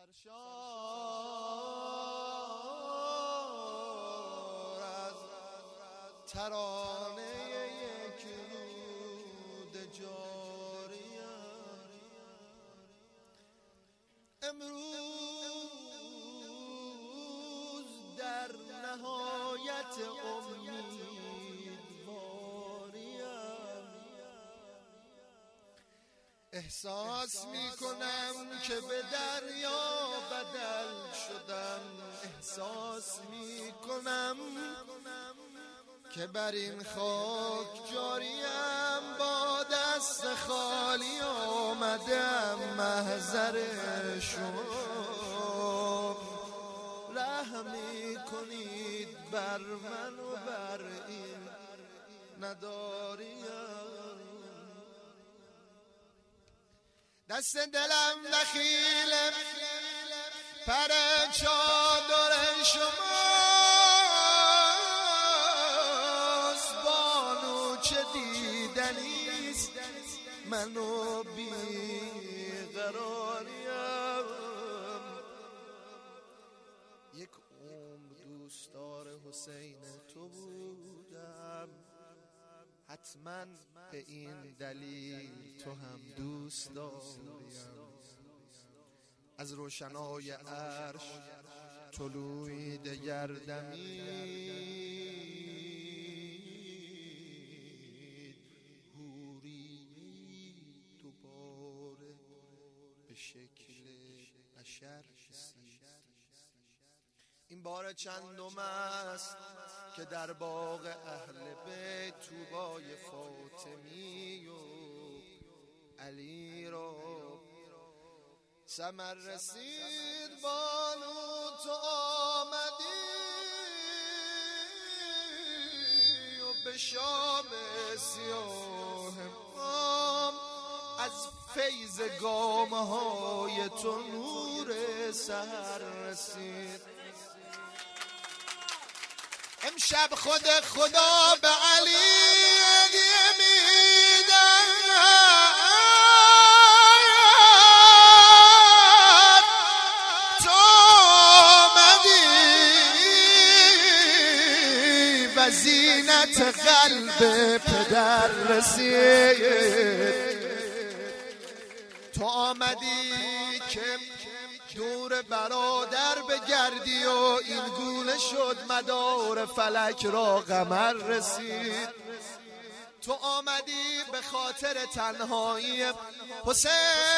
سرشار از ترانه یک رود جاریم امروز در نهایت امیدواریم احساس میکنم که به دریا بدل شدم احساس میکنم که بر این خاک جاریم با دست خالی آمدم محضر شما رحمی کنید بر من و بر این نداریم دست دلم نخیل پر چادر شماست بانو چه دیدنیست منو بیقراریم یک عمر دوستدار حسین تو بودم حتما به این دلیل تو هم دوست داریم از روشنای عرش طلوعی دگر دمید حوری دوباره به شکل بشر رسید این بار چندم است که در باغ اهل بیت طوبای فاطمی و علی را ثمر رسید بانو تو آمدی و به شام سیاه مام از فیض گامهای تو نور سحر رسید امشب خود خدا به علی هدیه میدن تو آمدی و زینت قلب پدر رسید تو آمدی که دور برادر بگردی و این گونه شد مدار فلک را قمر رسید تو آمدی به خاطر تنهایی حسین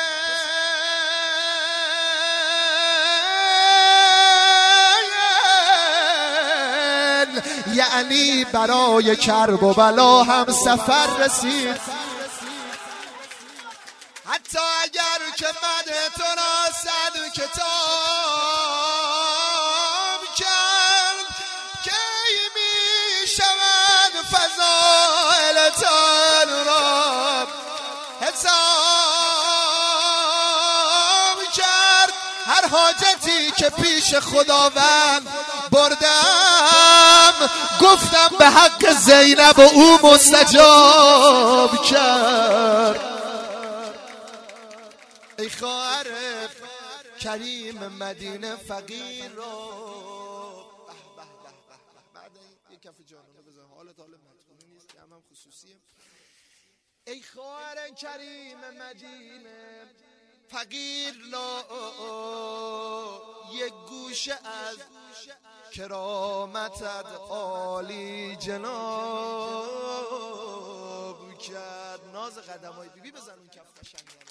یعنی برای کرب و بلا هم سفر رسید حتی اگر که مده تو را صد کتاب کرد کی می شود فضائلتان را حساب کرد هر حاجتی که پیش خداوند بردم گفتم به حق زینب و او مستجاب کرد ای خواهر کریم مدینه فقیر را بعد یک کف جانانه بزن حالت حال مدخونی نیست که هم خصوصیه ای خواهر کریم مدینه فقیر را یک گوشه از کرامتت عالی جناب کرد ناز قدمای بیبی بزن اون کف قشنگ